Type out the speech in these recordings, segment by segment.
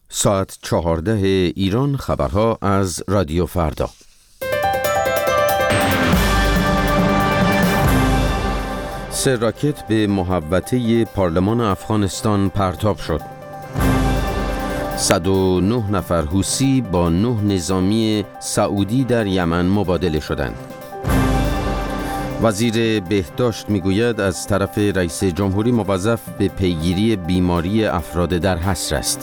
ساعت 14 ایران. خبرها از رادیو فردا. سه راکت به محوطه پارلمان افغانستان پرتاب شد. 109 نفر حوثی با 9 نظامی سعودی در یمن مبادله شدند. وزیر بهداشت میگوید از طرف رئیس جمهوری موظف به پیگیری بیماری افراد در حصر است.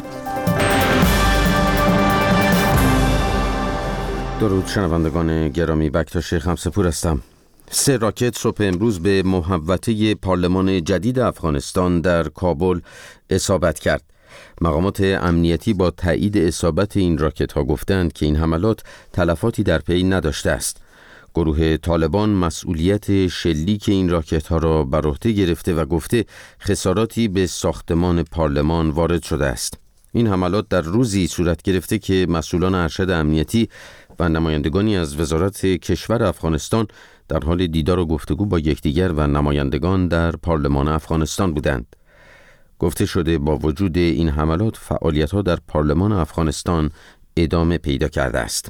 درود شنوندگان گرامی، بکتاش خمسه‌پور هستم. 3 راکت صبح امروز به محوطه پارلمان جدید افغانستان در کابل اصابت کرد. مقامات امنیتی با تایید اصابت این راکت ها گفتند که این حملات تلفاتی در پی نداشته است. گروه طالبان مسئولیت شلیک این راکت ها را بر عهده گرفته و گفته خساراتی به ساختمان پارلمان وارد شده است. این حملات در روزی صورت گرفته که مسئولان ارشد امنیتی و نمایندگانی از وزارت کشور افغانستان در حال دیدار و گفتگو با یکدیگر و نمایندگان در پارلمان افغانستان بودند. گفته شده با وجود این حملات فعالیت‌ها در پارلمان افغانستان ادامه پیدا کرده است.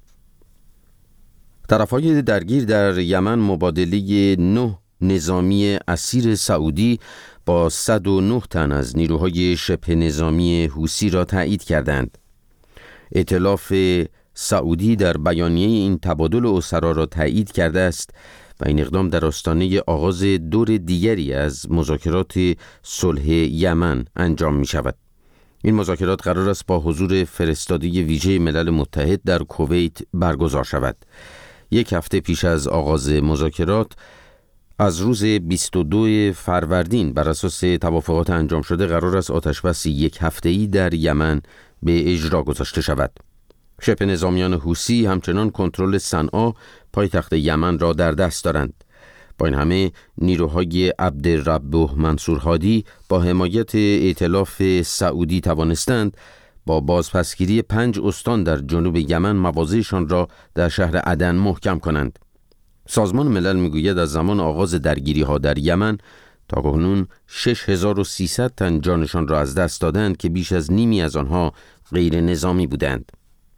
طرف‌های درگیر در یمن مبادله 9 نظامی اسیر سعودی با 109 تن از نیروهای شبه نظامی حوثی را تایید کردند. ائتلاف سعودی در بیانیه این تبادل اسرا را تایید کرده است و این اقدام در آستانه آغاز دور دیگری از مذاکرات صلح یمن انجام می شود. این مذاکرات قرار است با حضور فرستاده ویژه ملل متحد در کویت برگزار شود. یک هفته پیش از آغاز مذاکرات از روز 22 فروردین بر اساس توافقات انجام شده قرار است آتشبس یک هفته‌ای در یمن به اجرا گذاشته شود. شبه نظامیان حوثی همچنان کنترل صنعا پایتخت یمن را در دست دارند. با این همه نیروهای عبدالرب منصور هادی با حمایت ائتلاف سعودی توانستند با بازپسگیری 5 استان در جنوب یمن مواضعشان را در شهر عدن محکم کنند. سازمان ملل میگوید از زمان آغاز درگیری ها در یمن تا کنون 6300 تن جانشان را از دست دادند که بیش از نیمی از آنها غیر نظامی بودند.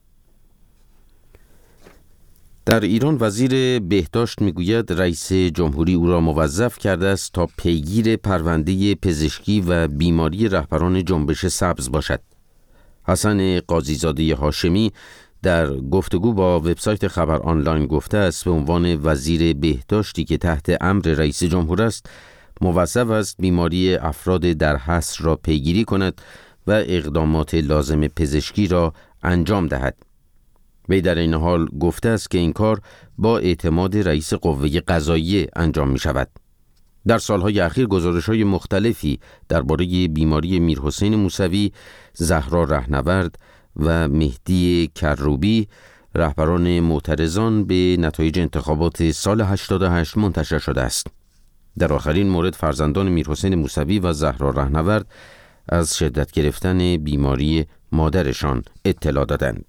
در ایران وزیر بهداشت میگوید رئیس جمهوری او را موظف کرده است تا پیگیر پرونده پزشکی و بیماری رهبران جنبش سبز باشد. حسن قاضیزاده هاشمی در گفتگو با وبسایت خبر آنلاین گفته است به عنوان وزیر بهداشتی که تحت امر رئیس جمهور است موظف است بیماری افراد در حصر را پیگیری کند و اقدامات لازم پزشکی را انجام دهد. وی در این حال گفته است که این کار با اعتماد رئیس قوه قضاییه انجام می شود. در سالهای اخیر گزارش‌های مختلفی درباره بیماری میرحسین موسوی، زهرا رهنورد و مهدی کروبی رهبران معترضان به نتایج انتخابات سال 88 منتشر شده است. در آخرین مورد فرزندان میرحسین موسوی و زهرا رهنورد از شدت گرفتن بیماری مادرشان اطلاع دادند.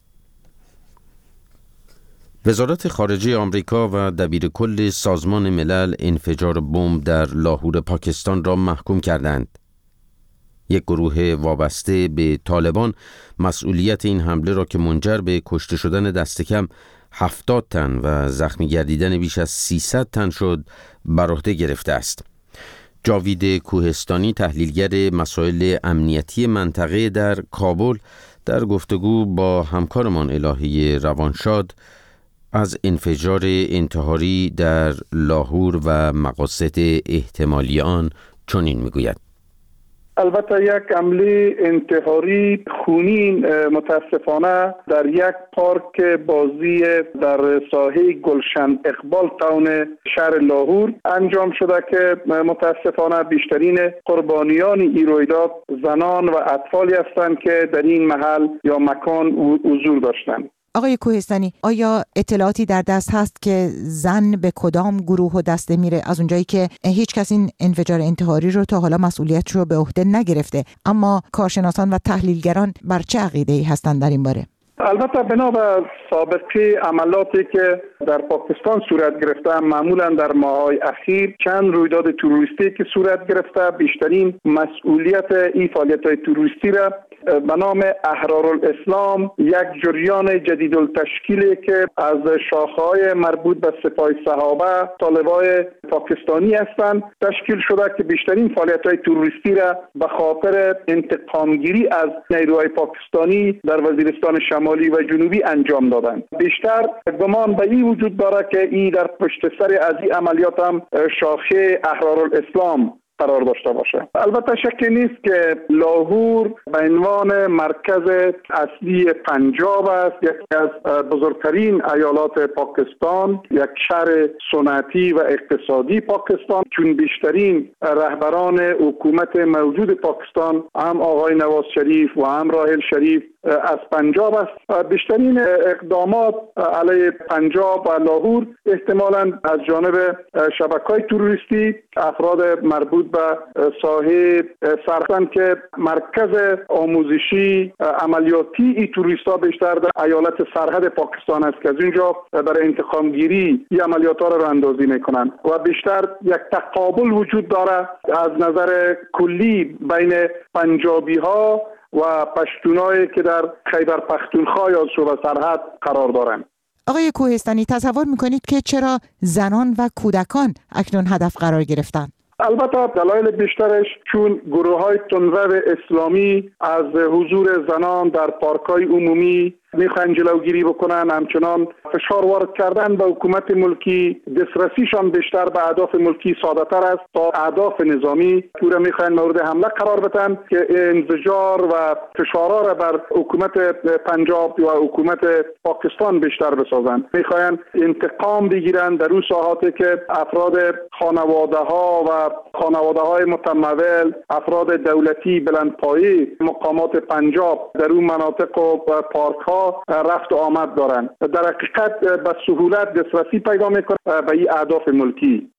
وزارت خارجه آمریکا و دبیرکل سازمان ملل انفجار بمب در لاهور پاکستان را محکوم کردند. یک گروه وابسته به طالبان مسئولیت این حمله را که منجر به کشته شدن دست کم 70 تن و زخمی گردیدن بیش از 300 تن شد بر عهده گرفته است. جاوید کوهستانی تحلیلگر مسائل امنیتی منطقه در کابل در گفتگو با همکارمان الهی روانشاد از انفجار انتحاری در لاهور و مقاصد احتمالی آن چنین میگوید: البته یک حمله انتحاری خونین متاسفانه در یک پارک بازی در ساحه گلشن اقبال تاون شهر لاهور انجام شده که متاسفانه بیشترین قربانیان این رویداد زنان و اطفالی هستند که در این محل یا مکان حضور داشتند. آقای کوهستانی، آیا اطلاعاتی در دست هست که زن به کدام گروه و دسته میره؟ از اونجایی که هیچ کس این انفجار انتحاری رو تا حالا مسئولیتش رو به عهده نگرفته، اما کارشناسان و تحلیلگران بر چه عقیده‌ای هستند در این باره؟ البته بنا به سابقه عملاتی که در پاکستان صورت گرفته، معمولا در ماه‌های اخیر چند رویداد تروریستی که صورت گرفته، بیشترین مسئولیت این فعالیت‌های تروریستی را به نام احرارالاسلام، یک جریان جدیدالتشکیلی که از شاخه‌های مربوط به سپاه صحابه طالبای پاکستانی هستند تشکیل شده که بیشترین فعالیت‌های تروریستی را به خاطر انتقامگیری از نیروهای پاکستانی در وزیرستان شمالی و جنوبی انجام دادند. بیشتر گمان به این وجود دارد که این در پشت سر از این عملیات هم شاخه احرارالاسلام قرار داشته باشه. البته شکی نیست که لاهور به عنوان مرکز اصلی پنجاب است، یکی از بزرگترین ایالات پاکستان، یک شهر صنعتی و اقتصادی پاکستان، چون بیشترین رهبران حکومت موجود پاکستان هم آقای نواز شریف و هم راحل شریف از پنجاب است. بیشترین اقدامات علیه پنجاب و لاهور احتمالاً از جانب شبکه‌های تروریستی افراد مربوط به ساحه سرحد که مرکز آموزشی عملیاتی این تروریست‌ها بیشتر در ایالت سرحد پاکستان است که از اینجا برای انتقام گیری این عملیات‌ها را راه‌اندازی می‌کنند و بیشتر یک تقابل وجود دارد از نظر کلی بین پنجابی‌ها و پشتونایی که در خیبر پختونخوا یا صوبه سرحد قرار دارند. آقای کوهستانی، تصور میکنید که چرا زنان و کودکان اکنون هدف قرار گرفتند؟ البته دلایل بیشترش چون گروه‌های تندرو اسلامی از حضور زنان در پارک‌های عمومی میخوان جلوگیری بکنن، همچنان فشار وارد کردن به حکومت ملکی، دسترسیشان بیشتر به اهداف ملکی ساده‌تر است تا اهداف نظامی. پورا میخوان مورد حمله قرار بدن که انزجار و فشارها را بر حکومت پنجاب و حکومت پاکستان بیشتر بسازند. میخوان انتقام بگیرن در اون ساحاتی که افراد خانواده‌ها و خانواده‌های متمول، افراد دولتی بلندپایه مقامات پنجاب در اون مناطق و پارک‌ها رفت و آمد دارند. در حقیقت به سهولت دسترسی پیدا میکنه به این اهداف ملکی.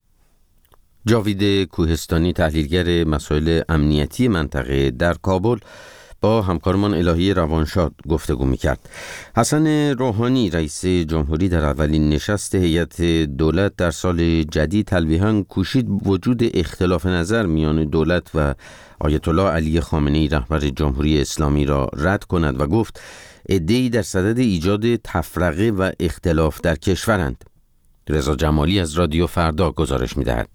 جاوید کوهستانی، تحلیلگر مسائل امنیتی منطقه در کابل، با همکارمان الهی روانشاد گفتگو میکرد. حسن روحانی رئیس جمهوری در اولین نشست هیئت دولت در سال جدید تلویحاً کوشید وجود اختلاف نظر میان دولت و آیت الله علی خامنه‌ای رهبر جمهوری اسلامی را رد کند و گفت عده‌ای در صدد ایجاد تفرقه و اختلاف در کشورند. رضا جمالی از رادیو فردا گزارش می‌دهد.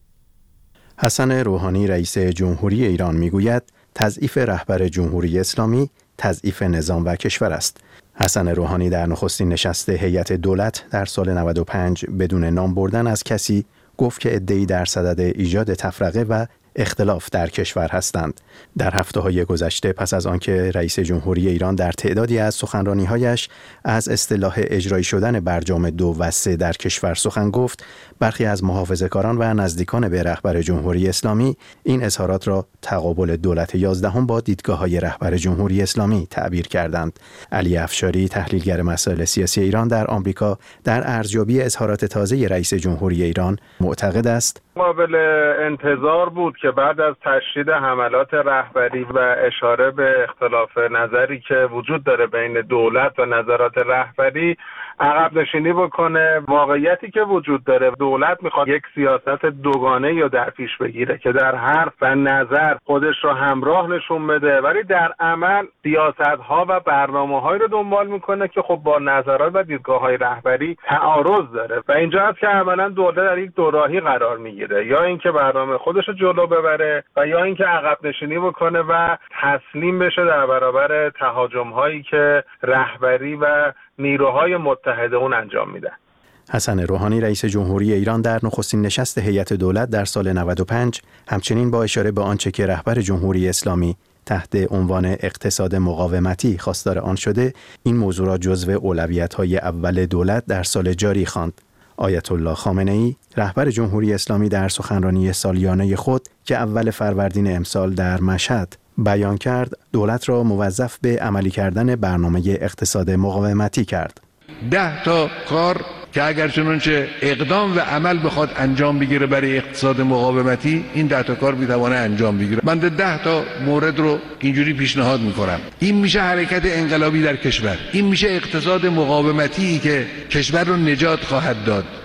حسن روحانی رئیس جمهوری ایران میگوید تضعیف رهبر جمهوری اسلامی تضعیف نظام و کشور است. حسن روحانی در نخستین نشست هیئت دولت در سال 95 بدون نام بردن از کسی گفت که عده‌ای در صدد ایجاد تفرقه و اختلاف در کشور هستند. در هفته‌های گذشته پس از آنکه رئیس جمهوری ایران در تعدادی از سخنرانی‌هایش از اصطلاح اجرایی شدن برجام 2 و 3 در کشور سخن گفت، برخی از محافظه‌کاران و نزدیکان به رهبر جمهوری اسلامی این اظهارات را تقابل دولت 11 با دیدگاه‌های رهبر جمهوری اسلامی تعبیر کردند. علی افشاری، تحلیلگر مسائل سیاسی ایران در آمریکا، در ارزیابی اظهارات تازه رئیس جمهوری ایران معتقد است قابل انتظار بود که بعد از تشدید حملات رهبری و اشاره به اختلاف نظری که وجود داره بین دولت و نظرات رهبری عقب نشینی بکنه. واقعیتی که وجود داره، دولت میخواد یک سیاست دوگانه یا در پیش بگیره که در حرف و نظر خودش رو همراه نشون بده، ولی در عمل سیاست‌ها و برنامه‌هایی رو دنبال میکنه که خب با نظرات و دیدگاه‌های رهبری تعارض داره و اینجا هست که عملاً دولت در یک دوراهی قرار میگیره، یا اینکه برنامه خودش رو جلو ببره و یا اینکه عقب نشینی بکنه و تسلیم بشه در برابر تهاجم‌هایی که رهبری و نیروهای متحد اون انجام میدن. حسن روحانی رئیس جمهوری ایران در نخستین نشست هیئت دولت در سال 95 همچنین با اشاره به آنچه که رهبر جمهوری اسلامی تحت عنوان اقتصاد مقاومتی خواستار آن شده، این موضوع را جزو اولویت‌های اول دولت در سال جاری خواند. آیت الله خامنه‌ای رهبر جمهوری اسلامی در سخنرانی سالیانه خود که اول فروردین امسال در مشهد بیان کرد، دولت را موظف به عملی کردن برنامه اقتصاد مقاومتی کرد. 10 تا کار که اگر چنانچه اقدام و عمل بخواد انجام بگیره برای اقتصاد مقاومتی، این 10 تا کار میتونه انجام بگیره. من 10 تا مورد رو اینجوری پیشنهاد میکنم. این میشه حرکت انقلابی در کشور، این میشه اقتصاد مقاومتی که کشور رو نجات خواهد داد.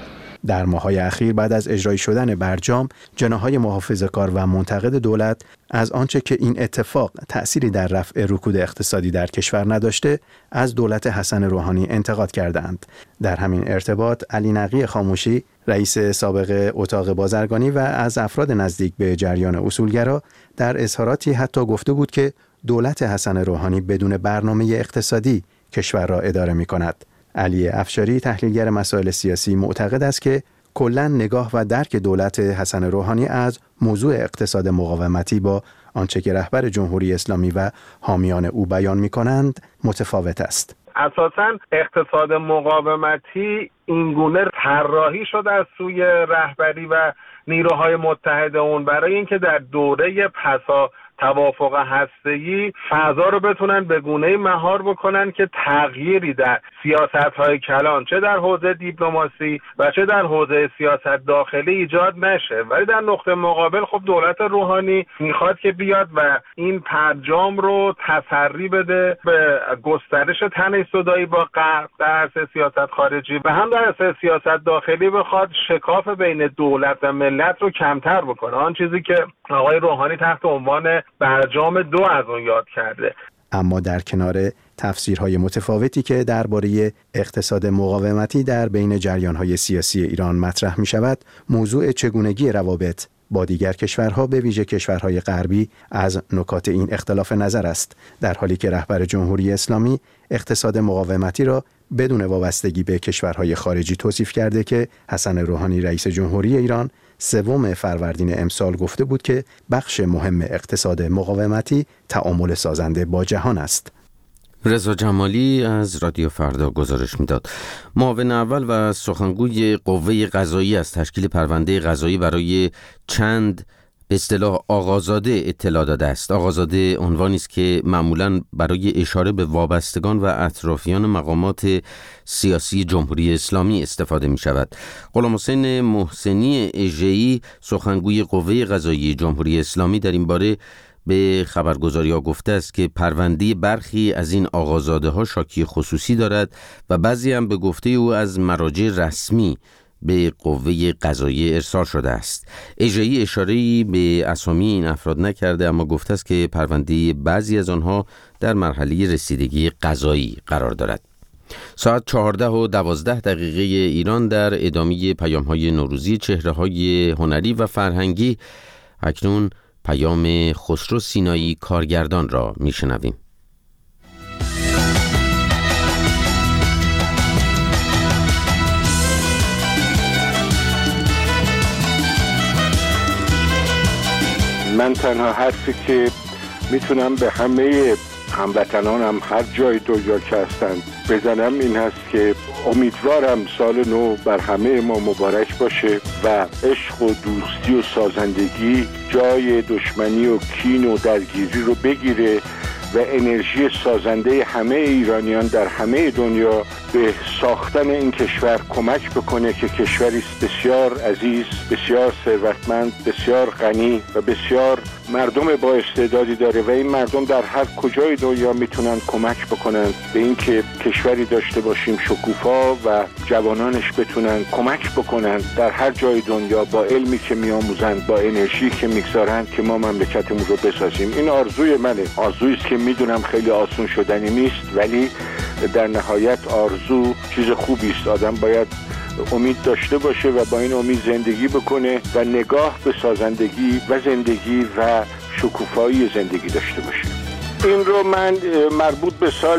در ماه‌های اخیر بعد از اجرایی شدن برجام، جناح‌های محافظه‌کار و منتقد دولت از آنچه که این اتفاق تأثیری در رفع رکود اقتصادی در کشور نداشته، از دولت حسن روحانی انتقاد کردند. در همین ارتباط علی نقی خاموشی، رئیس سابق اتاق بازرگانی و از افراد نزدیک به جریان اصولگرا، در اظهاراتی حتی گفته بود که دولت حسن روحانی بدون برنامه اقتصادی کشور را اداره می‌کند. علی افشاری، تحلیلگر مسائل سیاسی، معتقد است که کلاً نگاه و درک دولت حسن روحانی از موضوع اقتصاد مقاومتی با آنچه که رهبر جمهوری اسلامی و حامیان او بیان می‌کنند متفاوت است. اساساً اقتصاد مقاومتی اینگونه طراحی شده از سوی رهبری و نیروهای متحد اون برای اینکه در دوره پسا توافق هسته‌ای فضا رو بتونن به گونه‌ای مهار بکنن که تغییری در سیاست‌های کلان چه در حوزه دیپلماسی و چه در حوزه سیاست داخلی ایجاد نشه. ولی در نقطه مقابل خب دولت روحانی میخواد که بیاد و این برجام رو تسری بده به گسترش تنش زدایی با غرب در عرصه سیاست خارجی و هم در عرصه سیاست داخلی بخواد شکاف بین دولت و ملت رو کمتر بکنه. آن چیزی که آقای روحانی تحت عنوان برجام 2 از اون یاد کرده. اما در کنار تفسیرهای متفاوتی که درباره اقتصاد مقاومتی در بین جریان‌های سیاسی ایران مطرح می‌شود، موضوع چگونگی روابط با دیگر کشورها به ویژه کشورهای غربی از نکات این اختلاف نظر است، در حالی که رهبر جمهوری اسلامی اقتصاد مقاومتی را بدون وابستگی به کشورهای خارجی توصیف کرده که حسن روحانی رئیس جمهوری ایران 3 فروردین امسال گفته بود که بخش مهم اقتصاد مقاومتی تعامل سازنده با جهان است. رضا جمالی از رادیو فردا گزارش میداد. معاون اول و سخنگوی قوه قضاییه از تشکیل پرونده قضایی برای چند به اصطلاح آقازاده اطلاع داده است. آقازاده عنوانی است که معمولاً برای اشاره به وابستگان و اطرافیان مقامات سیاسی جمهوری اسلامی استفاده می شود. غلامحسین محسنی اژه‌ای، سخنگوی قوه قضاییه جمهوری اسلامی، در این باره به خبرگزاری‌ها گفته است که پرونده برخی از این آقازاده‌ها شاکی خصوصی دارد و بعضی هم به گفته او از مراجع رسمی به قوه قضاییه ارسال شده است. اژه‌ای اشاره‌ای به اسامی این افراد نکرده، اما گفته است که پرونده بعضی از آنها در مرحله رسیدگی قضایی قرار دارد. ساعت 14:12 ایران در ادامه پیام‌های نوروزی چهره‌های هنری و فرهنگی، اکنون پیام خسرو سینایی کارگردان را میشنویم. من تنها حرفی که میتونم به همه هموطنانم هر جای دنیا که هستند بزنم این هست که امیدوارم سال نو بر همه ما مبارک باشه و عشق و دوستی و سازندگی جای دشمنی و کین و درگیری رو بگیره و انرژی سازنده همه ایرانیان در همه دنیا به ساختن این کشور کمک بکنه که کشوری بسیار عزیز، بسیار ثروتمند، بسیار غنی و بسیار مردم با استعدادی داره و این مردم در هر کجای دنیا میتونن کمک بکنن به این که کشوری داشته باشیم شکوفا و جوانانش بتونن کمک بکنن در هر جای دنیا با علمی که میآموزن، با انرژی که میگذارن که ما مملکتمون رو بسازیم. این آرزوی منه، آرزویی است که میدونم خیلی آسون شدنی نیست، ولی در نهایت آرزو چیز خوبی است. آدم باید امید داشته باشه و با این امید زندگی بکنه و نگاه به سازندگی و زندگی و شکوفایی زندگی داشته باشه. این رو من مربوط به سال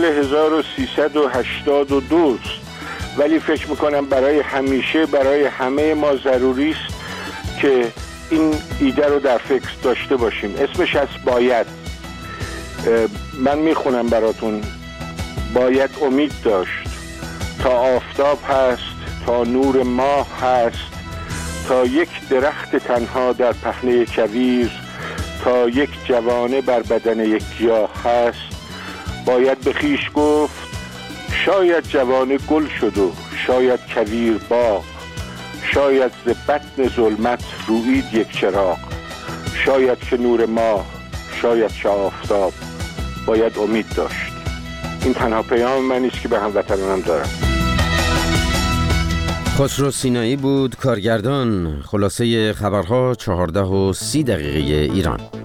1382 است، ولی فکر میکنم برای همیشه برای همه ما ضروری است که این ایده رو در فکر داشته باشیم. اسمش از باید. من میخونم براتون. باید امید داشت تا آفتاب هست، تا نور ماه هست، تا یک درخت تنها در پهنه کویر، تا یک جوانه بر بدن یک گیاه هست. باید به خویش گفت شاید جوانه گل شد و شاید کویر باغ، شاید ز بطن ظلمت رویید یک چراغ، شاید که نور ماه، شاید که آفتاب. باید امید داشت. این تنها پیام من است که به هموطنانم دارم. خسرو سینایی بود کارگردان. خلاصه خبرها 14:30 ایران.